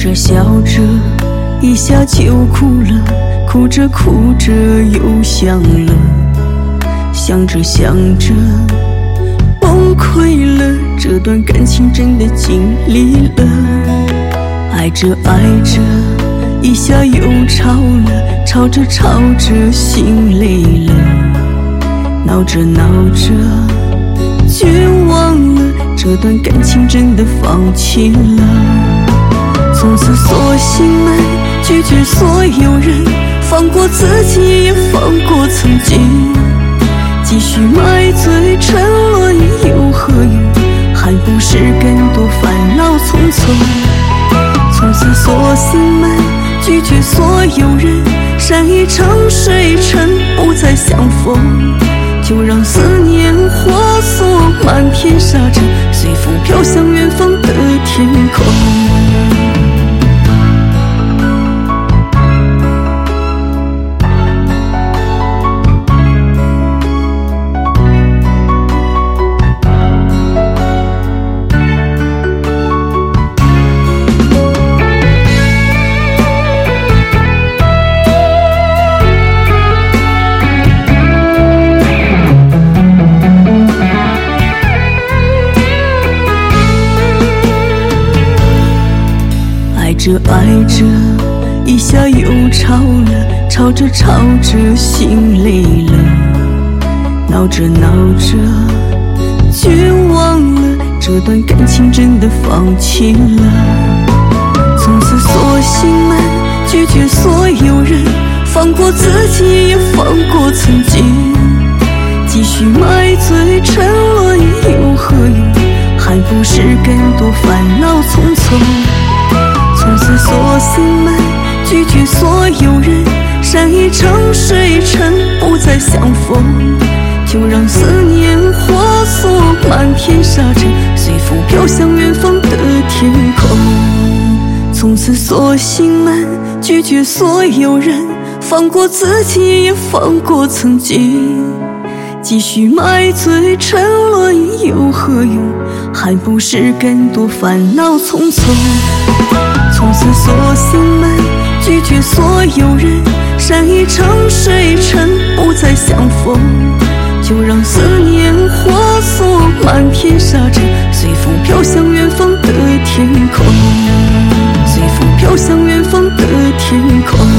着笑着，一下就哭了，哭着哭着又想了，想着想着崩溃了，这段感情真的尽力了。爱着爱着，一下又吵了，吵着吵着心累了，闹着闹着绝望了，这段感情真的放弃了。从此索性们拒绝所有人，放过自己也放过曾经，继续买醉沉沦又何用，还不是更多烦恼匆匆。从此索性们拒绝所有人，山一程水沉不再相逢，就让思念化作漫天沙尘，随风飘向远方的天空。爱着爱着，一下又吵了，吵着吵着心累了，闹着闹着绝望了，这段感情真的放弃了。从此索性们拒绝所有人，放过自己也放过曾经，继续买醉沉沦又何用，还不是更多烦恼匆匆。从此索性们拒绝所有人，山一程水沉不再相逢，就让思念化作漫天沙尘，随风飘向远方的天空。从此索性们拒绝所有人，放过自己也放过曾经，继续买醉沉沦又何用，还不是更多烦恼匆匆。从此索性们拒绝所有人，山一程水沉不再相逢，就让思念化作漫天沙尘，随风飘向远方的天空，随风飘向远方的天空。